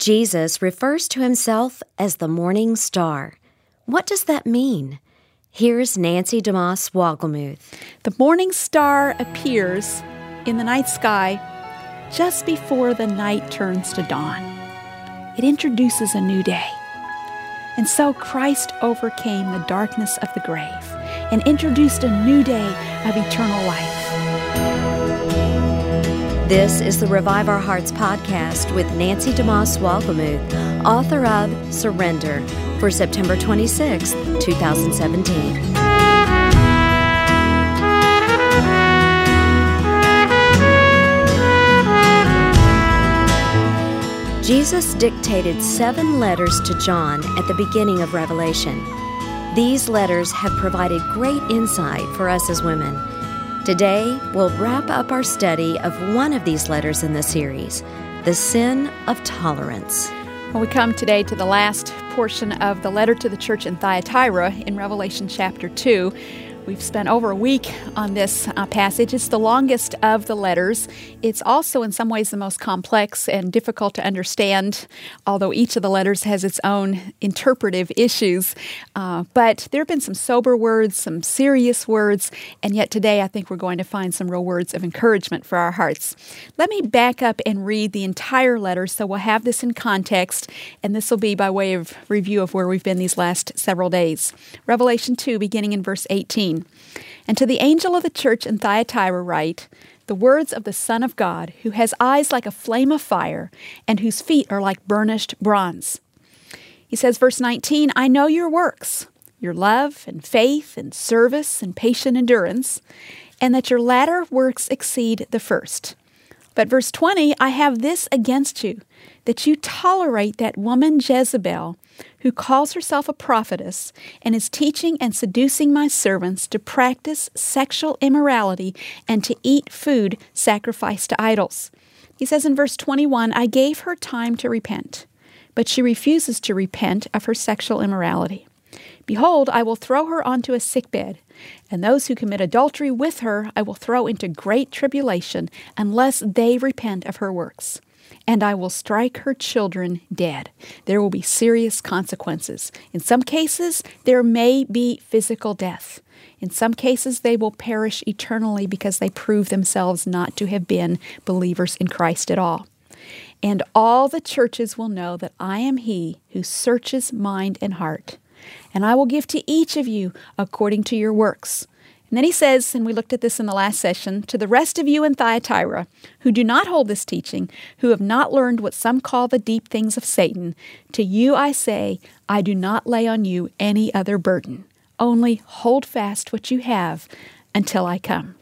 Jesus refers to himself as the morning star. What does that mean? Here's Nancy DeMoss Wogelmuth. The morning star appears in the night sky just before the night turns to dawn. It introduces a new day. And so Christ overcame the darkness of the grave and introduced a new day of eternal life. This is the Revive Our Hearts podcast with Nancy DeMoss Wogelmuth, author of Surrender, for September 26, 2017. Jesus dictated 7 letters to John at the beginning of Revelation. These letters have provided great insight for us as women. Today, we'll wrap up our study of one of these letters in the series, the sin of tolerance. Well, we come today to the last portion of the letter to the church in Thyatira in Revelation chapter 2. We've spent over a week on this passage. It's the longest of the letters. It's also in some ways the most complex and difficult to understand, although each of the letters has its own interpretive issues. But there have been some sober words, some serious words, and yet today I think we're going to find some real words of encouragement for our hearts. Let me back up and read the entire letter so we'll have this in context, and this will be by way of review of where we've been these last several days. Revelation 2, beginning in verse 18. And to the angel of the church in Thyatira write, the words of the Son of God, who has eyes like a flame of fire, and whose feet are like burnished bronze. He says, verse 19, I know your works, your love and faith and service and patient endurance, and that your latter works exceed the first. But verse 20, I have this against you, that you tolerate that woman Jezebel, who calls herself a prophetess and is teaching and seducing my servants to practice sexual immorality and to eat food sacrificed to idols. He says in verse 21, I gave her time to repent, but she refuses to repent of her sexual immorality. Behold, I will throw her onto a sickbed, and those who commit adultery with her I will throw into great tribulation unless they repent of her works. And I will strike her children dead. There will be serious consequences. In some cases, there may be physical death. In some cases, they will perish eternally because they prove themselves not to have been believers in Christ at all. And all the churches will know that I am He who searches mind and heart. And I will give to each of you according to your works. And then he says, and we looked at this in the last session, to the rest of you in Thyatira who do not hold this teaching, who have not learned what some call the deep things of Satan, to you I say, I do not lay on you any other burden. Only hold fast what you have until I come.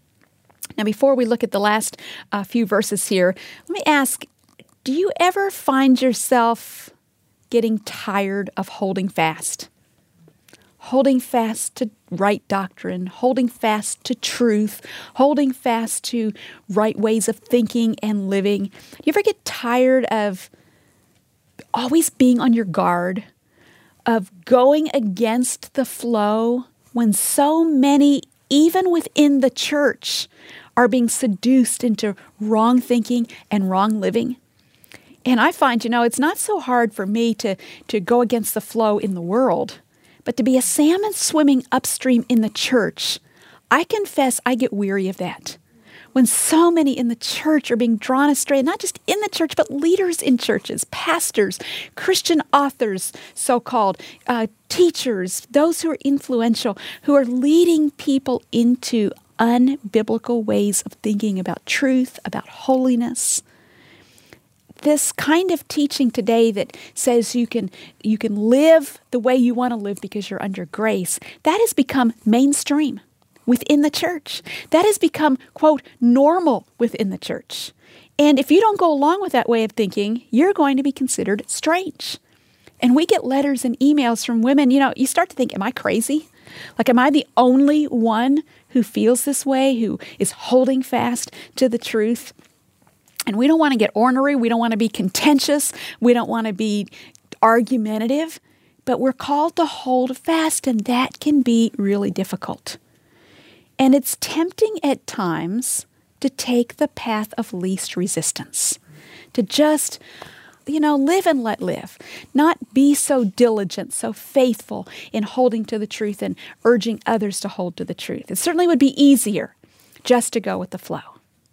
Now, before we look at the last few verses here, let me ask, do you ever find yourself getting tired of holding fast? Holding fast to right doctrine, holding fast to truth, holding fast to right ways of thinking and living. Do you ever get tired of always being on your guard, of going against the flow when so many, even within the church, are being seduced into wrong thinking and wrong living? And I find, it's not so hard for me to go against the flow in the world. But to be a salmon swimming upstream in the church, I confess I get weary of that. When so many in the church are being drawn astray, not just in the church, but leaders in churches, pastors, Christian authors, so-called, teachers, those who are influential, who are leading people into unbiblical ways of thinking about truth, about holiness. This kind of teaching today that says you can live the way you want to live because you're under grace, that has become mainstream within the church. That has become, quote, normal within the church. And if you don't go along with that way of thinking, you're going to be considered strange. And we get letters and emails from women, you start to think, am I crazy? Like, am I the only one who feels this way, who is holding fast to the truth? And we don't want to get ornery. We don't want to be contentious. We don't want to be argumentative. But we're called to hold fast, and that can be really difficult. And it's tempting at times to take the path of least resistance, to just live and let live. Not be so diligent, so faithful in holding to the truth and urging others to hold to the truth. It certainly would be easier just to go with the flow.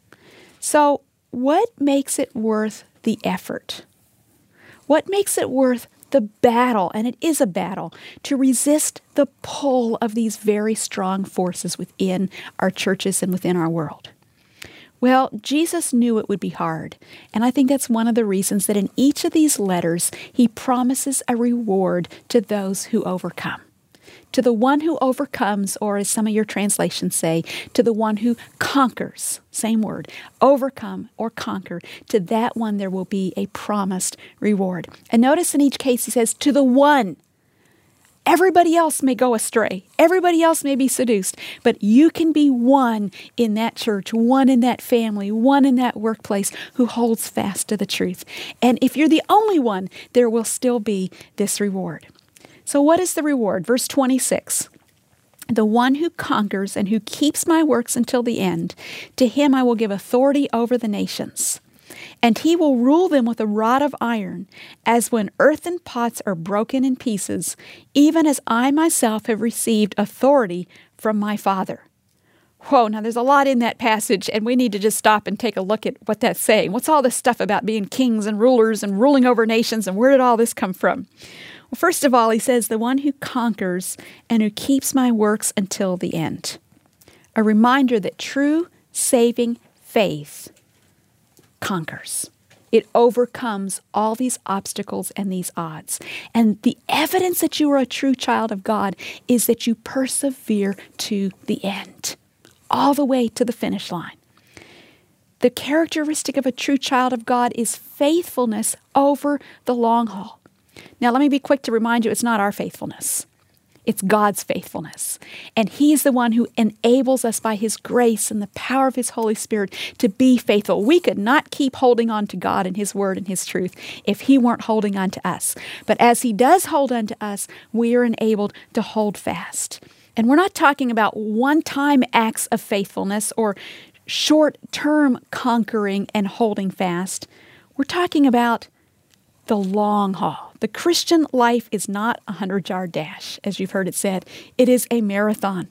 So what makes it worth the effort? What makes it worth the battle, and it is a battle, to resist the pull of these very strong forces within our churches and within our world? Well, Jesus knew it would be hard, and I think that's one of the reasons that in each of these letters, he promises a reward to those who overcome. To the one who overcomes, or as some of your translations say, to the one who conquers, same word, overcome or conquer, to that one there will be a promised reward. And notice in each case he says, to the one. Everybody else may go astray. Everybody else may be seduced, but you can be one in that church, one in that family, one in that workplace who holds fast to the truth. And if you're the only one, there will still be this reward. So what is the reward? Verse 26, the one who conquers and who keeps my works until the end, to him I will give authority over the nations. And he will rule them with a rod of iron, as when earthen pots are broken in pieces, even as I myself have received authority from my Father. Whoa, now there's a lot in that passage, and we need to just stop and take a look at what that's saying. What's all this stuff about being kings and rulers and ruling over nations, and where did all this come from? Well, first of all, he says, the one who conquers and who keeps my works until the end. A reminder that true saving faith conquers. It overcomes all these obstacles and these odds. And the evidence that you are a true child of God is that you persevere to the end, all the way to the finish line. The characteristic of a true child of God is faithfulness over the long haul. Now, let me be quick to remind you, it's not our faithfulness. It's God's faithfulness. And He is the one who enables us by His grace and the power of His Holy Spirit to be faithful. We could not keep holding on to God and His Word and His truth if He weren't holding on to us. But as He does hold on to us, we are enabled to hold fast. And we're not talking about one-time acts of faithfulness or short-term conquering and holding fast. We're talking about the long haul. The Christian life is not a 100-yard dash, as you've heard it said. It is a marathon.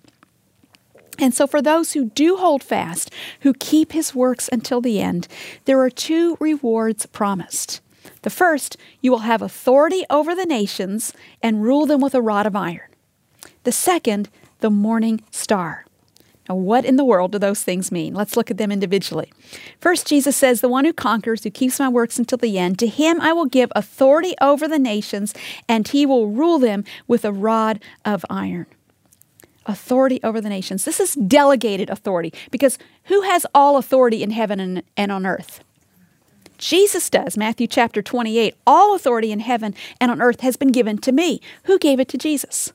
And so for those who do hold fast, who keep His works until the end, there are two rewards promised. The first, you will have authority over the nations and rule them with a rod of iron. The second, the morning star. Now, what in the world do those things mean? Let's look at them individually. First, Jesus says, the one who conquers, who keeps my works until the end, to him I will give authority over the nations, and he will rule them with a rod of iron. Authority over the nations. This is delegated authority, because who has all authority in heaven and on earth? Jesus does. Matthew chapter 28, all authority in heaven and on earth has been given to me. Who gave it to Jesus?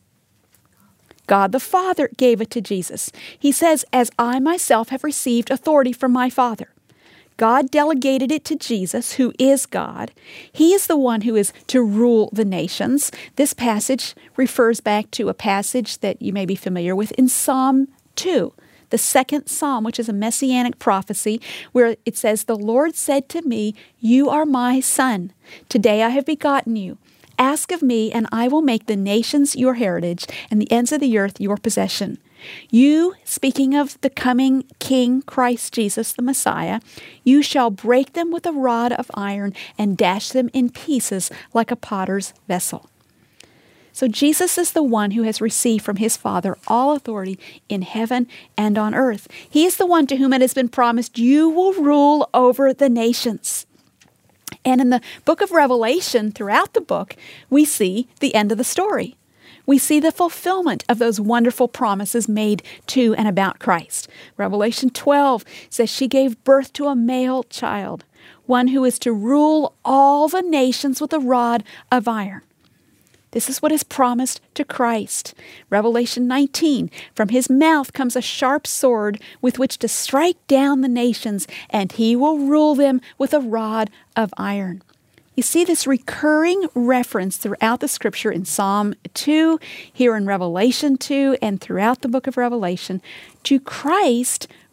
God the Father gave it to Jesus. He says, as I myself have received authority from my Father. God delegated it to Jesus, who is God. He is the one who is to rule the nations. This passage refers back to a passage that you may be familiar with in Psalm 2, the second psalm, which is a messianic prophecy, where it says, the Lord said to me, you are my son. Today I have begotten you. Ask of me, and I will make the nations your heritage and the ends of the earth your possession. You, speaking of the coming King, Christ Jesus, the Messiah, you shall break them with a rod of iron and dash them in pieces like a potter's vessel. So Jesus is the one who has received from His Father all authority in heaven and on earth. He is the one to whom it has been promised, you will rule over the nations. And in the book of Revelation, throughout the book, we see the end of the story. We see the fulfillment of those wonderful promises made to and about Christ. Revelation 12 says she gave birth to a male child, one who is to rule all the nations with a rod of iron. This is what is promised to Christ. Revelation 19, from His mouth comes a sharp sword with which to strike down the nations, and He will rule them with a rod of iron. You see this recurring reference throughout the Scripture in Psalm 2, here in Revelation 2, and throughout the book of Revelation, to Christ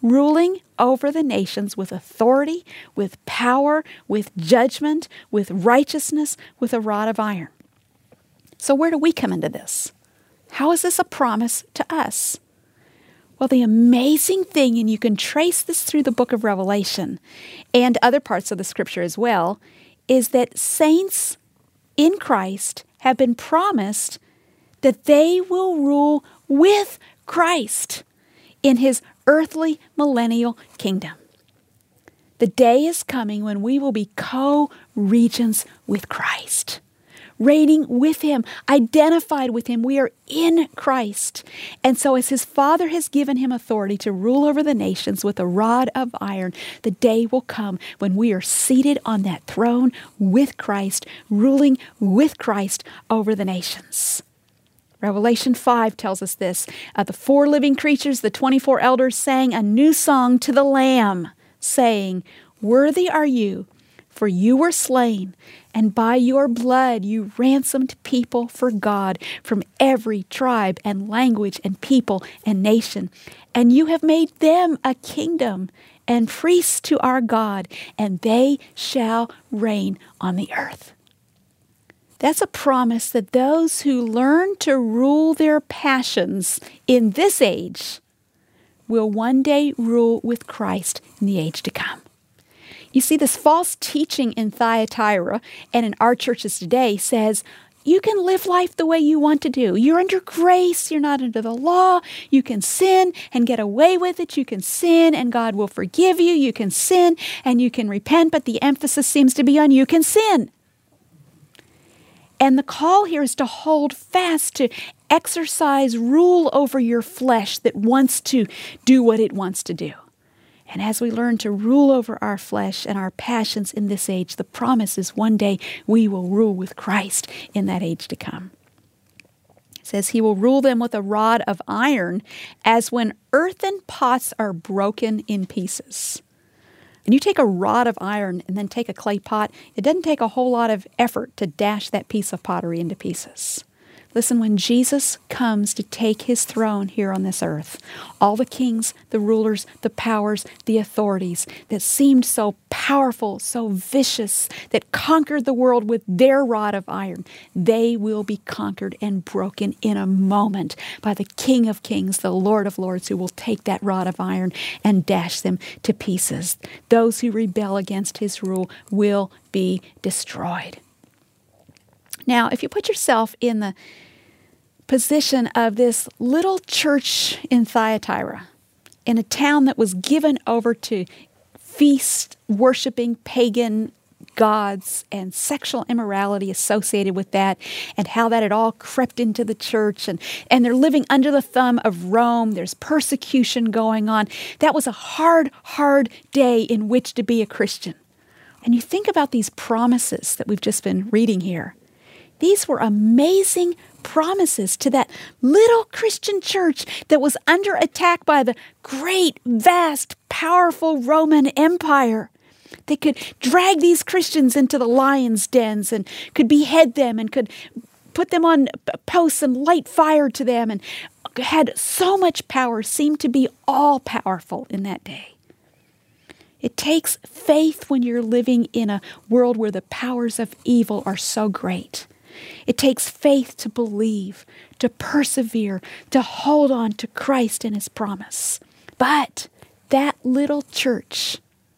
ruling over the nations with authority, with power, with judgment, with righteousness, with a rod of iron. So where do we come into this? How is this a promise to us? Well, the amazing thing, and you can trace this through the book of Revelation and other parts of the scripture as well, is that saints in Christ have been promised that they will rule with Christ in his earthly millennial kingdom. The day is coming when we will be co-regents with Christ, reigning with him, identified with him. We are in Christ. And so as his Father has given him authority to rule over the nations with a rod of iron, the day will come when we are seated on that throne with Christ, ruling with Christ over the nations. Revelation 5 tells us this. The 4 living creatures, the 24 elders, sang a new song to the Lamb, saying, "Worthy are you, for you were slain, and by your blood you ransomed people for God from every tribe and language and people and nation. And you have made them a kingdom and priests to our God, and they shall reign on the earth." That's a promise that those who learn to rule their passions in this age will one day rule with Christ in the age to come. You see, this false teaching in Thyatira and in our churches today says, you can live life the way you want to do. You're under grace. You're not under the law. You can sin and get away with it. You can sin and God will forgive you. You can sin and you can repent, but the emphasis seems to be on you can sin. And the call here is to hold fast, to exercise rule over your flesh that wants to do what it wants to do. And as we learn to rule over our flesh and our passions in this age, the promise is one day we will rule with Christ in that age to come. It says he will rule them with a rod of iron, as when earthen pots are broken in pieces. And you take a rod of iron and then take a clay pot, it doesn't take a whole lot of effort to dash that piece of pottery into pieces. Listen, when Jesus comes to take his throne here on this earth, all the kings, the rulers, the powers, the authorities that seemed so powerful, so vicious, that conquered the world with their rod of iron, they will be conquered and broken in a moment by the King of Kings, the Lord of Lords, who will take that rod of iron and dash them to pieces. Those who rebel against his rule will be destroyed. Now, if you put yourself in the position of this little church in Thyatira, in a town that was given over to feast-worshiping pagan gods and sexual immorality associated with that, and how that had all crept into the church, and they're living under the thumb of Rome. There's persecution going on. That was a hard, hard day in which to be a Christian. And you think about these promises that we've just been reading here. These were amazing promises to that little Christian church that was under attack by the great, vast, powerful Roman Empire. They could drag these Christians into the lions' dens and could behead them and could put them on posts and light fire to them, and had so much power, seemed to be all powerful in that day. It takes faith when you're living in a world where the powers of evil are so great. It takes faith to believe, to persevere, to hold on to Christ and his promise. But that little church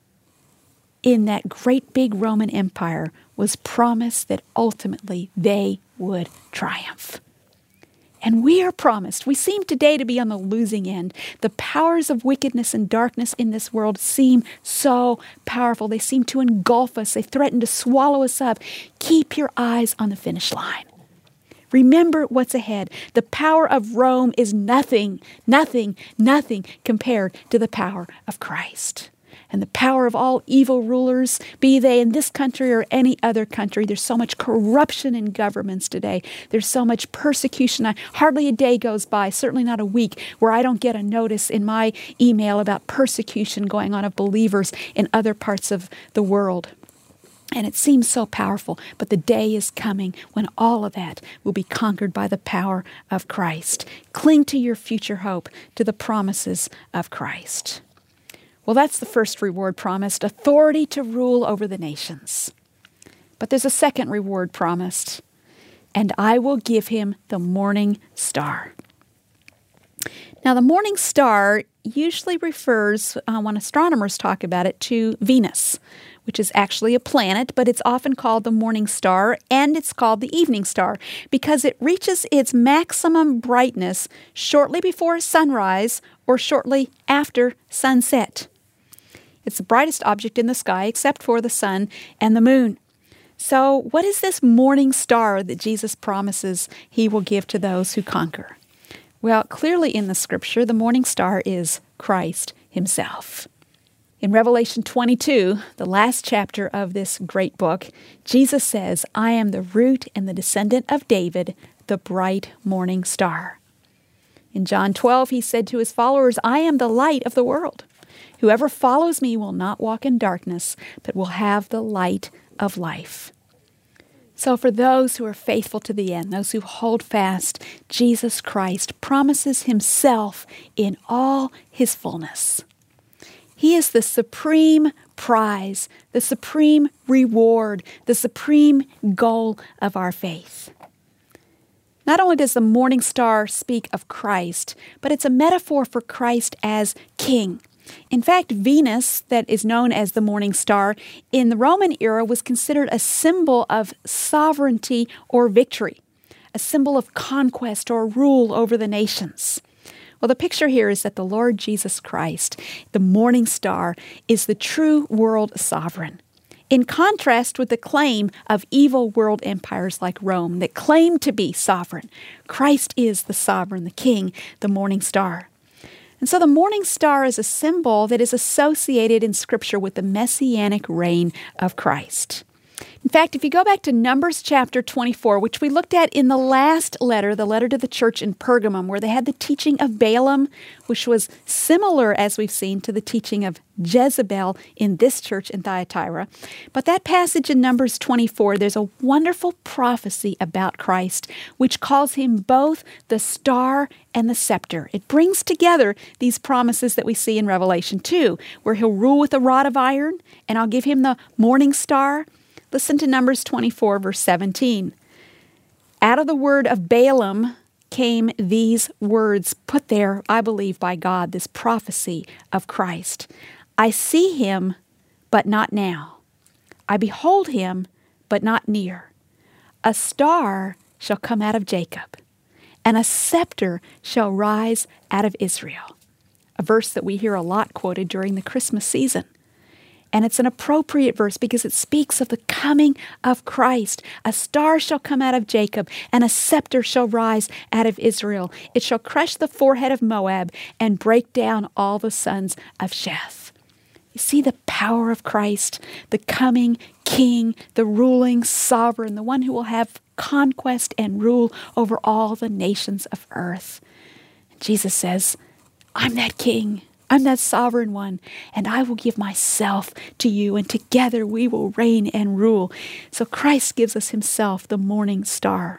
in that great big Roman Empire was promised that ultimately they would triumph. And we are promised. We seem today to be on the losing end. The powers of wickedness and darkness in this world seem so powerful. They seem to engulf us. They threaten to swallow us up. Keep your eyes on the finish line. Remember what's ahead. The power of Rome is nothing, nothing, nothing compared to the power of Christ. And the power of all evil rulers, be they in this country or any other country. There's so much corruption in governments today. There's so much persecution. Hardly a day goes by, certainly not a week, where I don't get a notice in my email about persecution going on of believers in other parts of the world. And it seems so powerful, but the day is coming when all of that will be conquered by the power of Christ. Cling to your future hope, to the promises of Christ. Well, that's the first reward promised, authority to rule over the nations. But there's a second reward promised, and I will give him the morning star. Now, the morning star usually refers, when astronomers talk about it, to Venus, which is actually a planet, but it's often called the morning star, and it's called the evening star because it reaches its maximum brightness shortly before sunrise or shortly after sunset. It's the brightest object in the sky except for the sun and the moon. So what is this morning star that Jesus promises he will give to those who conquer? Well, clearly in the scripture, the morning star is Christ himself. In Revelation 22, the last chapter of this great book, Jesus says, I am the root and the descendant of David, the bright morning star. In John 12, he said to his followers, I am the light of the world. Whoever follows me will not walk in darkness, but will have the light of life. So for those who are faithful to the end, those who hold fast, Jesus Christ promises himself in all his fullness. He is the supreme prize, the supreme reward, the supreme goal of our faith. Not only does the morning star speak of Christ, but it's a metaphor for Christ as king. In fact, Venus, that is known as the morning star, in the Roman era was considered a symbol of sovereignty or victory, a symbol of conquest or rule over the nations. Well, the picture here is that the Lord Jesus Christ, the morning star, is the true world sovereign. In contrast with the claim of evil world empires like Rome that claim to be sovereign, Christ is the sovereign, the king, the morning star. And so the morning star is a symbol that is associated in Scripture with the messianic reign of Christ. In fact, if you go back to Numbers chapter 24, which we looked at in the last letter, the letter to the church in Pergamum, where they had the teaching of Balaam, which was similar, as we've seen, to the teaching of Jezebel in this church in Thyatira. But that passage in Numbers 24, there's a wonderful prophecy about Christ, which calls him both the star and the scepter. It brings together these promises that we see in Revelation 2, where he'll rule with a rod of iron, and I'll give him the morning star. Listen to Numbers 24, verse 17. Out of the word of Balaam came these words, put there, I believe, by God, this prophecy of Christ. I see him, but not now. I behold him, but not near. A star shall come out of Jacob, and a scepter shall rise out of Israel. A verse that we hear a lot quoted during the Christmas season. And it's an appropriate verse because it speaks of the coming of Christ. A star shall come out of Jacob, and a scepter shall rise out of Israel. It shall crush the forehead of Moab and break down all the sons of Sheth. You see the power of Christ, the coming king, the ruling sovereign, the one who will have conquest and rule over all the nations of earth. Jesus says, I'm that king. I'm that sovereign one, and I will give myself to you, and together we will reign and rule. So Christ gives us himself, the morning star.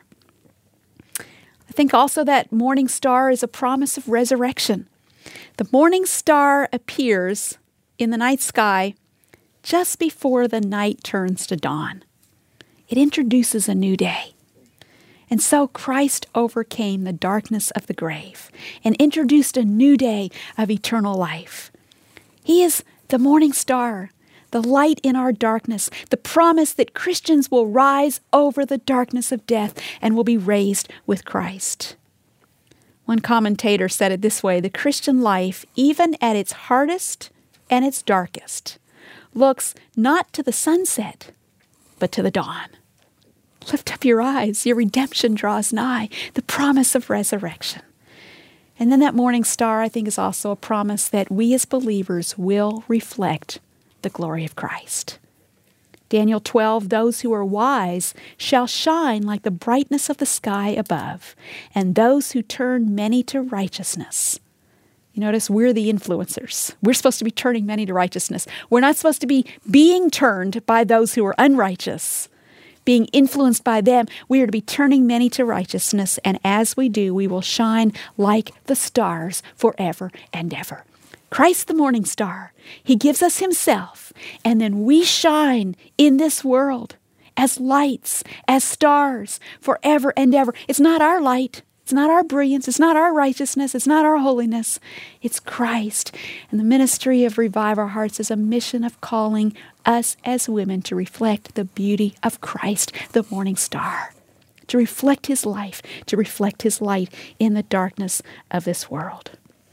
I think also that morning star is a promise of resurrection. The morning star appears in the night sky just before the night turns to dawn. It introduces a new day. And so Christ overcame the darkness of the grave and introduced a new day of eternal life. He is the morning star, the light in our darkness, the promise that Christians will rise over the darkness of death and will be raised with Christ. One commentator said it this way, the Christian life, even at its hardest and its darkest, looks not to the sunset, but to the dawn. Lift up your eyes. Your redemption draws nigh. The promise of resurrection. And then that morning star, I think, is also a promise that we as believers will reflect the glory of Christ. Daniel 12, those who are wise shall shine like the brightness of the sky above, and those who turn many to righteousness. You notice we're the influencers. We're supposed to be turning many to righteousness. We're not supposed to be being turned by those who are unrighteous. Being influenced by them, we are to be turning many to righteousness, and as we do, we will shine like the stars forever and ever. Christ the morning star. He gives us himself, and then we shine in this world as lights, as stars, forever and ever. It's not our light. It's not our brilliance. It's not our righteousness. It's not our holiness. It's Christ. And the ministry of Revive Our Hearts is a mission of calling us as women to reflect the beauty of Christ, the morning star, to reflect his life, to reflect his light in the darkness of this world.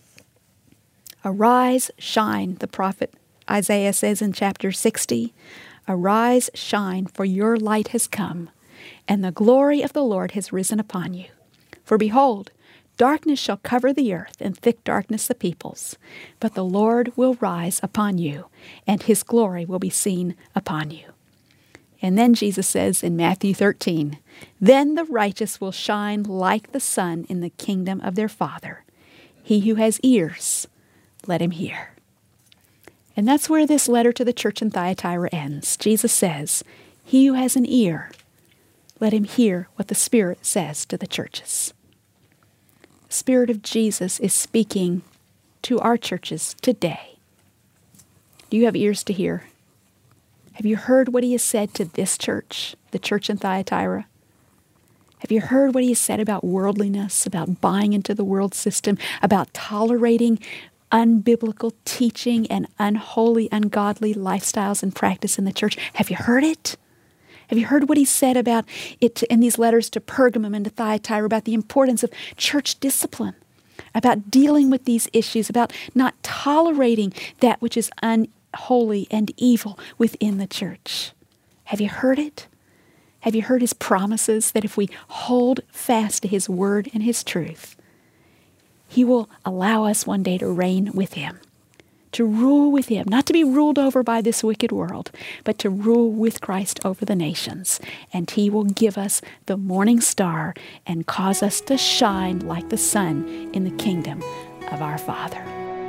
Arise, shine, the prophet Isaiah says in chapter 60. Arise, shine, for your light has come, and the glory of the Lord has risen upon you. For behold, darkness shall cover the earth, and thick darkness the peoples. But the Lord will rise upon you, and his glory will be seen upon you. And then Jesus says in Matthew 13, Then the righteous will shine like the sun in the kingdom of their Father. He who has ears, let him hear. And that's where this letter to the church in Thyatira ends. Jesus says, He who has an ear, let him hear what the Spirit says to the churches. The Spirit of Jesus is speaking to our churches today. Do you have ears to hear? Have you heard what he has said to this church, the church in Thyatira? Have you heard what he has said about worldliness, about buying into the world system, about tolerating unbiblical teaching and unholy, ungodly lifestyles and practice in the church? Have you heard it? Have you heard what he said about it in these letters to Pergamum and to Thyatira about the importance of church discipline, about dealing with these issues, about not tolerating that which is unholy and evil within the church? Have you heard it? Have you heard his promises that if we hold fast to his word and his truth, he will allow us one day to reign with him, to rule with him, not to be ruled over by this wicked world, but to rule with Christ over the nations. And he will give us the morning star and cause us to shine like the sun in the kingdom of our Father.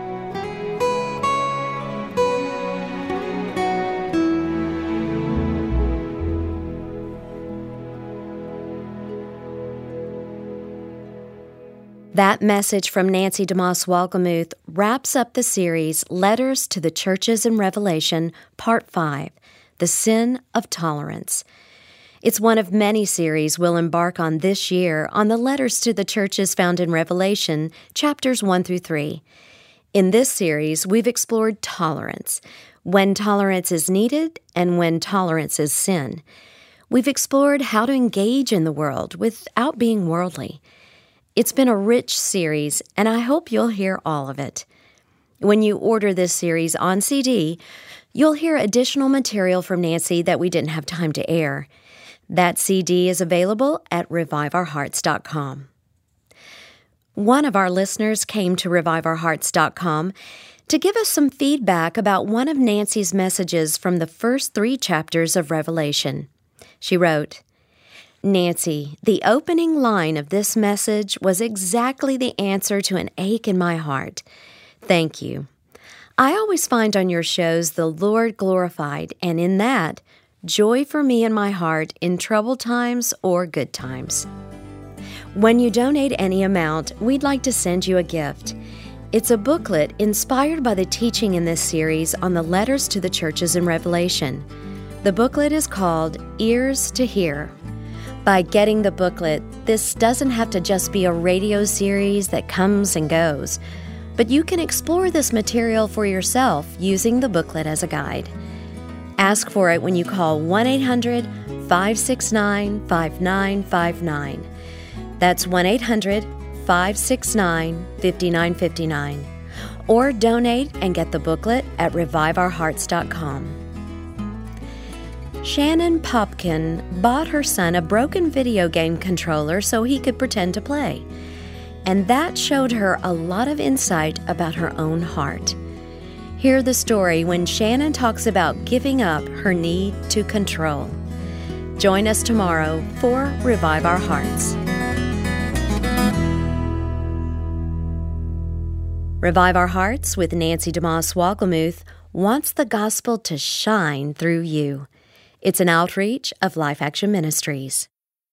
That message from Nancy DeMoss Wolgemuth wraps up the series Letters to the Churches in Revelation, Part 5, The Sin of Tolerance. It's one of many series we'll embark on this year on the letters to the churches found in Revelation, chapters 1 through 3. In this series, we've explored tolerance, when tolerance is needed and when tolerance is sin. We've explored how to engage in the world without being worldly. It's been a rich series, and I hope you'll hear all of it. When you order this series on CD, you'll hear additional material from Nancy that we didn't have time to air. That CD is available at reviveourhearts.com. One of our listeners came to reviveourhearts.com to give us some feedback about one of Nancy's messages from the first 3 chapters of Revelation. She wrote, Nancy, the opening line of this message was exactly the answer to an ache in my heart. Thank you. I always find on your shows the Lord glorified, and in that, joy for me in my heart in troubled times or good times. When you donate any amount, we'd like to send you a gift. It's a booklet inspired by the teaching in this series on the letters to the churches in Revelation. The booklet is called Ears to Hear. By getting the booklet, this doesn't have to just be a radio series that comes and goes, but you can explore this material for yourself using the booklet as a guide. Ask for it when you call 1-800-569-5959. That's 1-800-569-5959. Or donate and get the booklet at reviveourhearts.com. Shannon Popkin bought her son a broken video game controller so he could pretend to play. And that showed her a lot of insight about her own heart. Hear the story when Shannon talks about giving up her need to control. Join us tomorrow for Revive Our Hearts. Revive Our Hearts with Nancy DeMoss Wolgemuth wants the gospel to shine through you. It's an outreach of Life Action Ministries.